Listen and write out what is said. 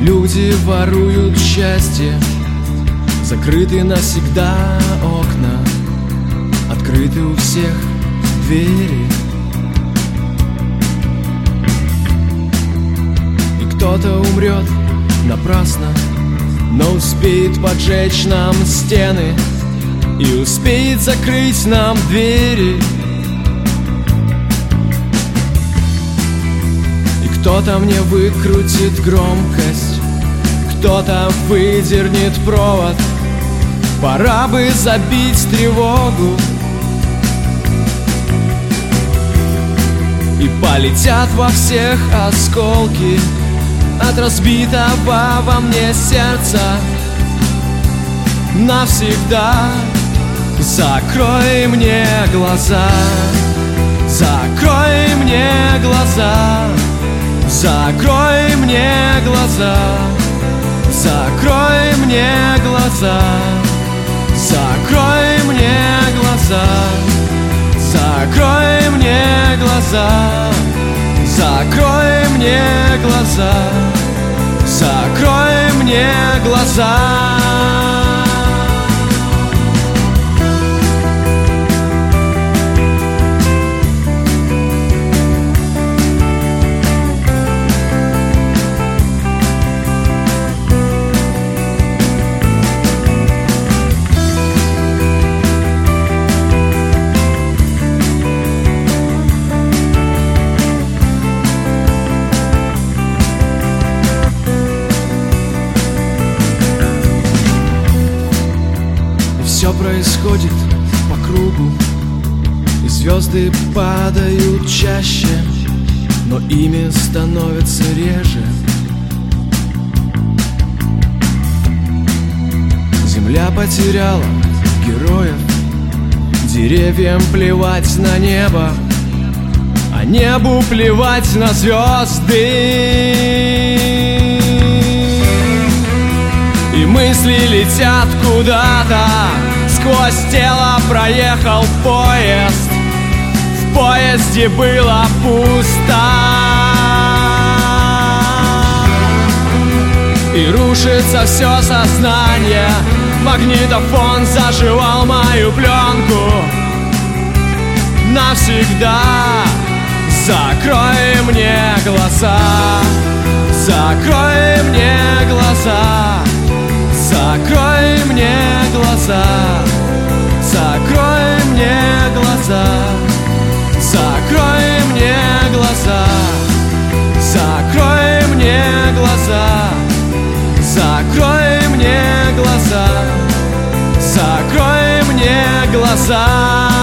Люди воруют счастье, закрыты навсегда окна, открыты у всех двери. И кто-то умрет напрасно, но успеет поджечь нам стены и успеет закрыть нам двери. И кто-то мне выкрутит громкость, кто-то выдернет провод. Пора бы забить тревогу, и полетят во всех осколки от разбитого во мне сердца навсегда. Закрой мне глаза, закрой мне глаза, закрой мне глаза, закрой мне глаза, закрой мне глаза, закрой мне глаза, закрой мне глаза, закрой мне глаза. Все происходит по кругу, и звезды падают чаще, но ими становится реже. Земля потеряла героев, деревьям плевать на небо, а небу плевать на звезды. И мысли летят куда-то, сквозь тело проехал поезд. В поезде было пусто, и рушится все сознание. Магнитофон заживал мою пленку навсегда. Закрой мне глаза, закрой мне глаза, закрой мне глаза, закрой мне глаза, закрой мне глаза, закрой мне глаза, закрой мне глаза, закрой мне глаза.